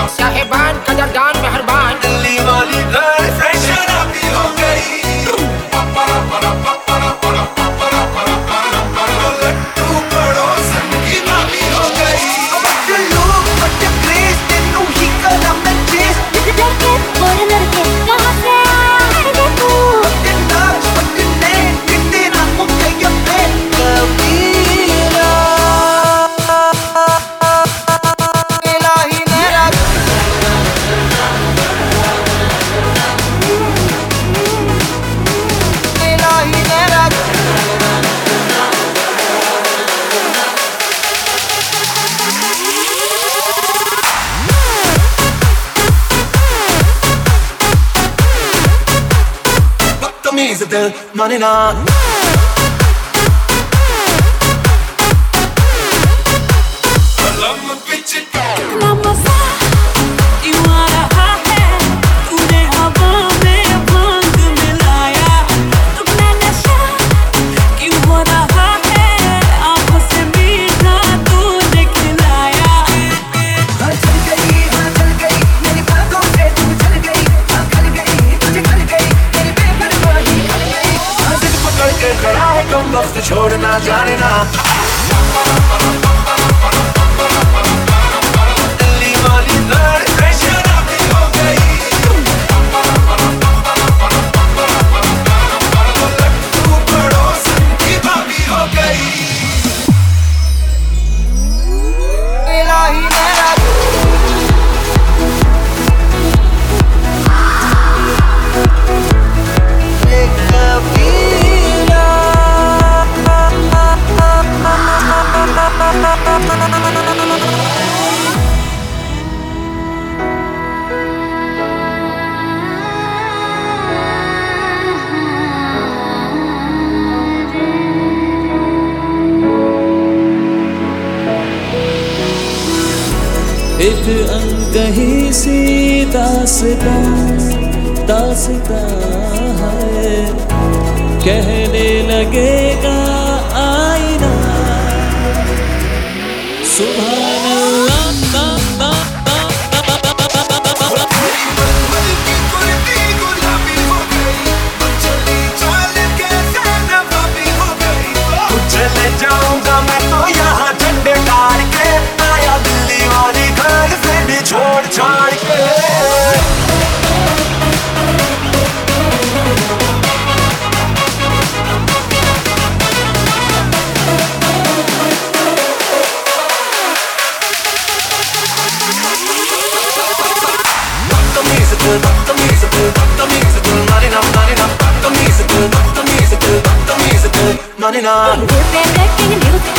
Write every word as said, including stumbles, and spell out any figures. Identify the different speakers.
Speaker 1: साहिबान कदरदान मेहरबान
Speaker 2: दिल्ली वाली गर्ल फ्रेंड शराबी हो गई। लट्टू पड़ोसन की भाभी हो गई। बट लोग बट क्रेज तेनू ही करा मैं चेस।
Speaker 3: लड़के और लड़के कहाँ से आए रे तू?
Speaker 2: बट नाच बट ने कितने नामों के ये पेन कबीरा। इलाही मेरा इलाही मेरा बदतमीज दिल माने ना। लम पिच
Speaker 3: नमसा क्यों आ रहा है? तूने हवा में भांग मिलाया। तुमने नशा क्यों हो रहा है? आँखों से मीठा तूने खिलाया।
Speaker 2: हाँ चल गई हाँ चल गई मेरी बातों से तू चल गई। हाँ खल गई तुझे खल गई मेरी बेपरवाही खल गई। हाँ जिद पकड़ के खड़ा है कम वक्त छोड़ना जाने ना। दिल्ली वाली गर्ल फ्रेंड शराबी हो गई। लट्टू पड़ोसन की भाभी हो गई। इलाही मेरा ये कबीरा।
Speaker 4: एक अनकही सी दास्तां दास्तां है, कहने लगेगा आईना सुभान अल्लाह।
Speaker 2: मलमल की कुर्ती गुलाबी हो गई। चली चाल कैसे नवाबी हो गई। चले जाऊंगा मैं तो यहाँ झंडे गाड़ के। आया दिल्ली वाली गर्ल फ्रेंड छोड़ छाड़ के। बदतमीज दिल बदतमीज दिल बदतमीज दिल माने ना माने ना। बदतमीज दिल बदतमीज दिल बदतमीज दिल माने ना।
Speaker 3: We're back in the music.